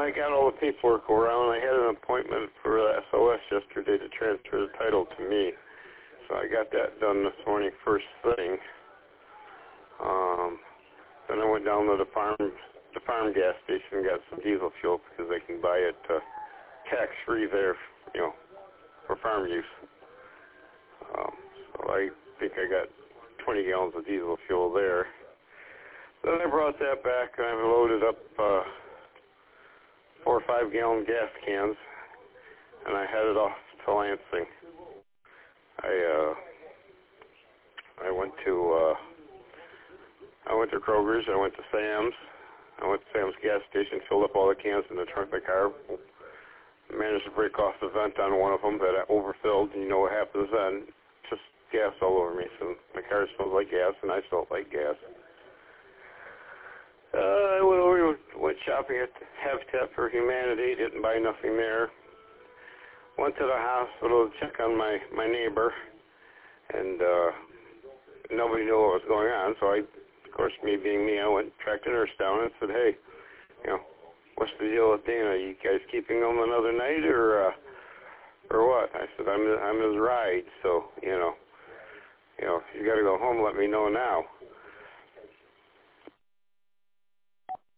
I got all the paperwork around. I had an appointment for the SOS yesterday to transfer the title to me. So I got that done this morning first thing. Then I went down to the farm gas station and got some diesel fuel because they can buy it tax-free there, you know, for farm use. So I think I got 20 gallons of diesel fuel there. Then I brought that back and I loaded up 4 or 5 gallon gas cans, and I headed off to Lansing. I went to Kroger's. I went to Sam's. I went to Sam's gas station, filled up all the cans in the trunk of the car. Managed to break off the vent on one of them that I overfilled. And you know what happens then? Just gas all over me. So my car smelled like gas, and I smelled like gas. I went shopping at Habitat for Humanity. Didn't buy nothing there. Went to the hospital to check on my neighbor, and nobody knew what was going on. So I, of course, me being me, I went and tracked a nurse down and said, "Hey, you know, what's the deal with Dana? Are you guys keeping him another night, or what?" I said, "I'm his ride, so you know, if you got to go home, let me know now."